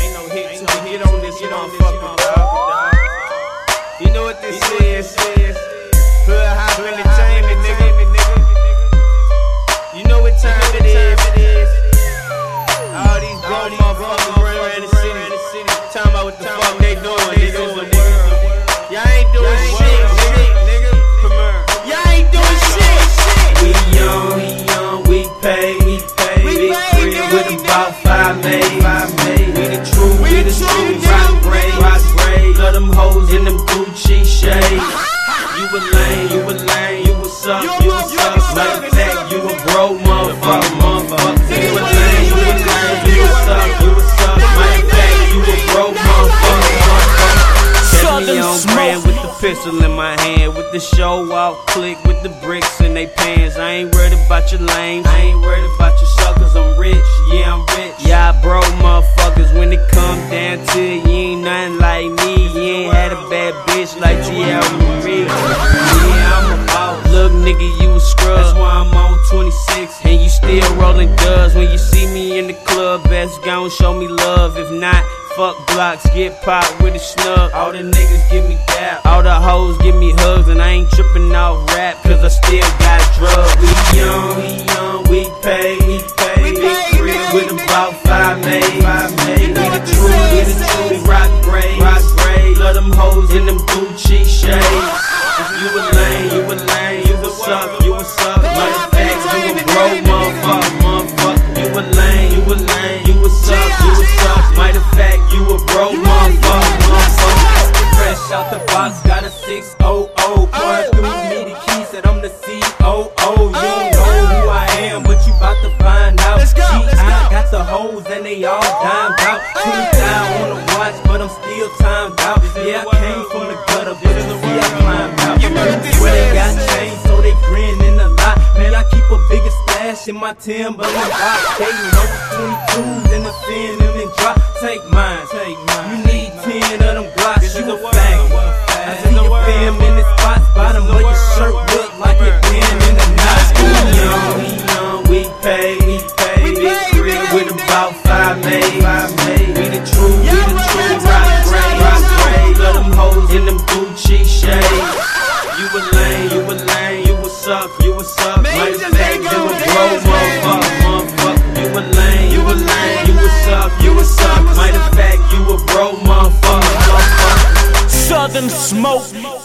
till we get on this motherfucker, dog. You know what this is? Hood Hop Entertainment, nigga. You know what time it is. All these grown motherfuckers running around the city, talking about what the fuck they doing, nigga. Y'all ain't doing shit, nigga. Y'all ain't doing shit. We young, we pay. Big crib with about 5 made. We the truth, rock braid. Got them hoes in them Gucci shades. You a lame, you a suck. Matter of fact, you a bro, motherfucker. You a lame, you a suck. Matter of fact, you a bro, motherfucker. Catch me on brand with the pistol in my hand, with the show off click with the bricks in they pants. I ain't worried about your lames, I ain't worried about your suckers. I'm rich, yeah, I'm rich. Yeah, I bro motherfuckers. When it come down to it, you ain't nothing like me. You ain't had a bad bitch like T.L. Marie. Yeah, I'm a boss. Look, nigga, you a scrub. That's why I'm on 26 and you still rolling dubs. When you see me in the club, best gon' show me love. If not, fuck blocks, get popped with a snub. All the niggas give me dap, all the hoes give me hugs. And I ain't tripping off rap, cause I still got drugs. We young, we pay. Big crib with about 5 made. We the truth, rock braid. Love them hoes in them Gucci shades. If you a lame, you a suck. Matter of fact, you a bro, motherfucker. You a lame, you a suck. Matter of fact, you a bro, motherfucker. Fresh out the box, got a 600. Pouring through me the key, said I'm the COO. You don't know who I am, but you bout to find out. I got the hoes and they all dimed out. 20,000 on the watch, but I'm still timed out. Yeah, I came from the gutter, but you see I climbed out. Where they got chains, so they grinning a lot. Man, I keep a bigger stash in my Timberland box. They know 22s and the fin them and drop. Take mine. You need 10 of them Glocks, you a faggot. I see your fam in the spots, bottom of your shirt look like it been in the night. We young, we pay. Big crib with about 5 made. We the truth, rock braid. Love them hoes in them Gucci shades. You a lame, you a suck. Matter of fact, you a bro, motherfucker. You a lame, you a suck. Matter of fact, you a bro, motherfucker. Southern Smoke.